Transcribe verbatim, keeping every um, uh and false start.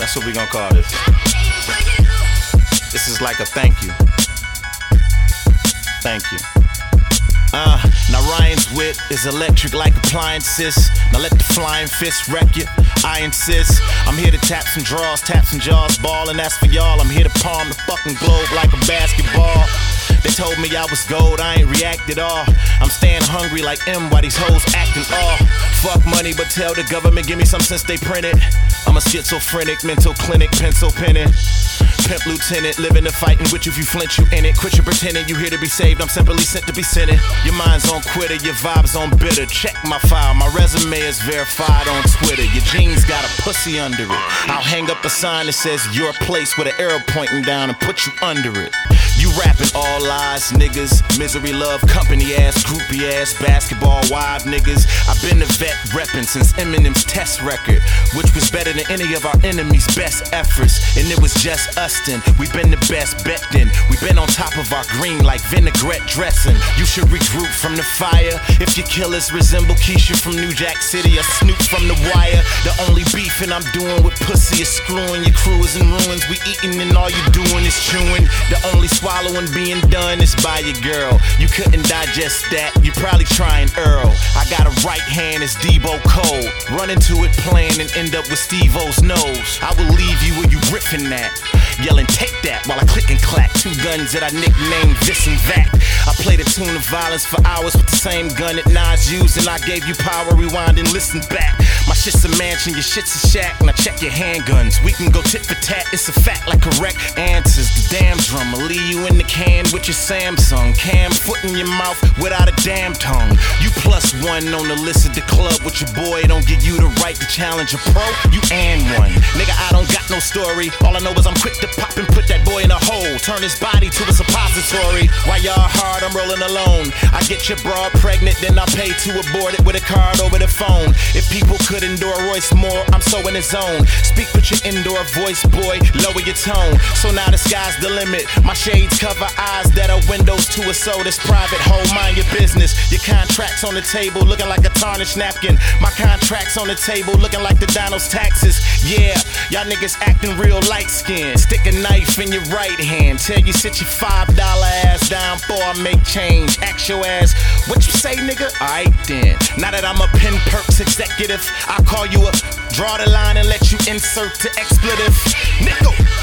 That's what we gonna call this. This is like a thank you. Thank you. Uh, now Ryan's wit is electric like appliances. Now let the flying fist wreck you, I insist. I'm here to tap some draws, tap some jaws, ball, and that's for y'all. I'm here to palm the fucking globe like a basketball. They told me I was gold, I ain't react at all. I'm staying hungry like M while these hoes acting all. Fuck money, but tell the government give me some since they printed. I'm a schizophrenic, mental clinic, pencil penning. Pimp lieutenant, living the fighting with you if you flinch, you in it. Quit your pretending you here to be saved, I'm simply sent to be sinning. Your mind's on quitter, your vibe's on bitter. Check my file, my resume is verified on Twitter. Your jeans got a pussy under it. I'll hang up a sign that says your place with an arrow pointing down and put you under it. You rapping all lies, niggas. Misery love, company ass, groupie ass, basketball wife niggas. I've been a vet reppin' since Eminem's test record, which was better than any of our enemies' best efforts. And it was just us then. We been the best bet then. We been on top of our green like vinaigrette dressing. You should regroup from the fire. If your killers resemble Keisha from New Jack City or Snoop from The Wire, the only beefing I'm doing with pussy is screwing. Your crew is in ruins. We eating and all you doing is chewing. The only swallowing being done is by your girl. You couldn't digest that. You probably trying Earl. I got a right hand as Debo Cole. Run into it playing and end up with Steve-O's nose. I will leave you where you riffing that, yelling take that while I click and clack. Two guns that I nicknamed this and that. I played a tune of violence for hours with the same gun that Nas used, and I gave you power, rewind and listen back. My shit's a mansion, your shit's a shack. Now check your handguns, we can go tit for tat. It's a fact like correct answers. The damn drum will leave you in the can with your Samsung cam, foot in your mouth without a damn tongue. You plus one on the list of the club with your boy. Don't give you the right to challenge a pro, you and one. Nigga, I don't got no story. All I know is I'm quick to pop and put that boy in a hole, turn his body to a suppository. While y'all hard, I'm rolling alone. I get your broad pregnant, then I pay to abort it with a card over the phone. If people could endure Royce Moore, I'm so in the zone. Speak with your indoor voice, boy, lower your tone. So now the sky's the limit. My shades cover eyes that are windows to a soul that's private. Hold mind your business. Your contract's on the table looking like a tarnished napkin. My contract's on the table looking like the Donald's taxes. Yeah, y'all niggas acting real light skinned. Stick a knife in your right hand. Tell you sit your five dollar ass down before I make change. Ask your ass, what you say, nigga? Alright then. Now that I'm a Pen Perks executive, I'll call you a draw the line and let you insert the expletive. Nickel.